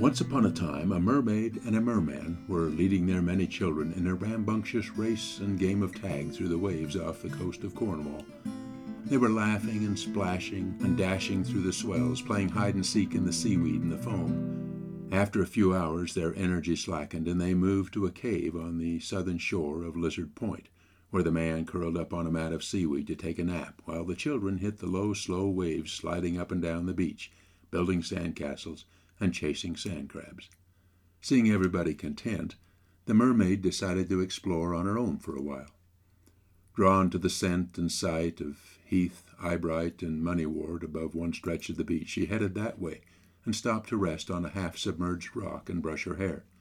Once upon a time, a mermaid and a merman were leading their many children in a rambunctious race and game of tag through the waves off the coast of Cornwall. They were laughing and splashing and dashing through the swells, playing hide and seek in the seaweed and the foam. After a few hours, their energy slackened, and they moved to a cave on the southern shore of Lizard Point, where the man curled up on a mat of seaweed to take a nap, while the children hit the low, slow waves sliding up and down the beach, building sandcastles and chasing sand crabs. Seeing everybody content, the mermaid decided to explore on her own for a while. Drawn to the scent and sight of heath, eyebright, and moneywort above one stretch of the beach, she headed that way and stopped to rest on a half-submerged rock and brush her hair.